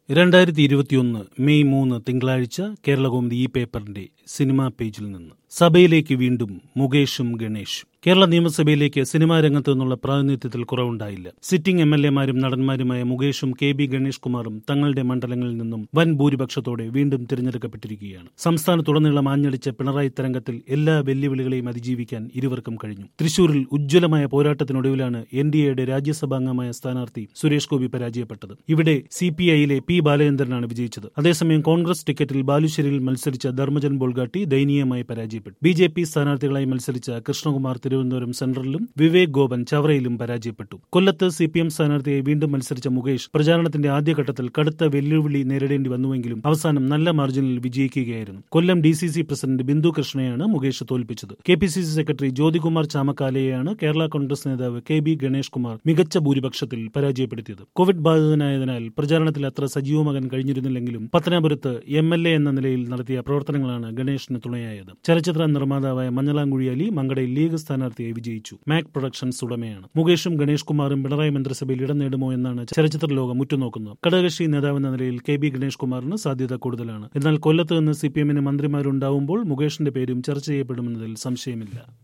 2021 May 3 തിങ്കളാഴ്ച കേരളകൗമുദി ഈ പേപ്പറിന്റെ സിനിമാ പേജിൽ നിന്ന് സഭയിലേക്ക് വീണ്ടും മുകേഷും ഗണേഷും. കേരള നിയമസഭയിലേക്ക് സിനിമാ രംഗത്തു നിന്നുള്ള പ്രാതിനിധ്യത്തിൽ കുറവുണ്ടായില്ല. സിറ്റിംഗ് MLA-മാരും നടന്മാരുമായ മുകേഷും KB ഗണേഷ് കുമാറും തങ്ങളുടെ മണ്ഡലങ്ങളിൽ നിന്നും വൻ ഭൂരിപക്ഷത്തോടെ വീണ്ടും തിരഞ്ഞെടുക്കപ്പെട്ടിരിക്കുകയാണ്. സംസ്ഥാനത്തുടനീളം ആഞ്ഞടിച്ച പിണറായി തരംഗത്തിൽ എല്ലാ വെല്ലുവിളികളെയും അതിജീവിക്കാൻ ഇരുവർക്കും കഴിഞ്ഞു. തൃശൂരിൽ ഉജ്ജ്വലമായ പോരാട്ടത്തിനൊടുവിലാണ് NDAയുടെ രാജ്യസഭാംഗമായ സ്ഥാനാർത്ഥി സുരേഷ് ഗോപി പരാജയപ്പെട്ടത്. ഇവിടെ CPI-യിലെ P. ബാലചന്ദ്രനാണ് വിജയിച്ചത്. അതേസമയം കോൺഗ്രസ് ടിക്കറ്റിൽ ബാലുശ്ശേരിയിൽ മത്സരിച്ച ധർമ്മജൻ ബോൾഗാട്ടി ദയനീയമായി പരാജയപ്പെട്ടു. BJP സ്ഥാനാർത്ഥികളായി മത്സരിച്ച കൃഷ്ണകുമാർ തിരുവനന്തപുരം സെൻട്രലിലും വിവേക് ഗോപൻ ചവറയിലും പരാജയപ്പെട്ടു. കൊല്ലത്ത് CPM സ്ഥാനാർത്ഥിയായി വീണ്ടും മത്സരിച്ച മുകേഷ് പ്രചാരണത്തിന്റെ ആദ്യഘട്ടത്തിൽ കടുത്ത വെല്ലുവിളി നേരിടേണ്ടി വന്നുവെങ്കിലും അവസാനം നല്ല മാർജിനിൽ വിജയിക്കുകയായിരുന്നു. കൊല്ലം DCC പ്രസിഡന്റ് ബിന്ദു കൃഷ്ണയെയാണ് മുകേഷ് തോൽപ്പിച്ചത്. KPCC സെക്രട്ടറി ജ്യോതികുമാർ ചാമക്കാലയെയാണ് കേരള കോൺഗ്രസ് നേതാവ് KB ഗണേഷ് കുമാർ മികച്ച ഭൂരിപക്ഷത്തിൽ പരാജയപ്പെടുത്തിയത്. കോവിഡ് ബാധിതനായതിനാൽ പ്രചാരണത്തിൽ അത്ര സജീവമാകാൻ കഴിഞ്ഞിരുന്നില്ലെങ്കിലും പത്തനാപുരത്ത് MLA എന്ന നിലയിൽ നടത്തിയ പ്രവർത്തനങ്ങളാണ് ഗണേഷിന് തുണയായത്. ചലച്ചിത്ര നിർമ്മാതാവായ മഞ്ഞളാംകുഴി അലി മങ്കടയിൽ ലീഗ് സ്ഥാനാർത്ഥിയായി വിജയിച്ചു. മാക് പ്രൊഡക്ഷൻസ് ഉടമയാണ്. മുകേഷും ഗണേഷ് കുമാറും പിണറായി മന്ത്രിസഭയിൽ ഇടം നേടുമോ എന്നാണ് ചലച്ചിത്ര ലോകം ഉറ്റുനോക്കുന്നത്. ഘടകകക്ഷി നേതാവെന്ന നിലയിൽ KB ഗണേഷ് കുമാറിന് സാധ്യത കൂടുതലാണ്. എന്നാൽ കൊല്ലത്ത് നിന്ന് CPM-ന് മന്ത്രിമാരുണ്ടാവുമ്പോൾ മുകേഷിന്റെ പേരും ചർച്ച ചെയ്യപ്പെടുമെന്നതിൽ സംശയമില്ല.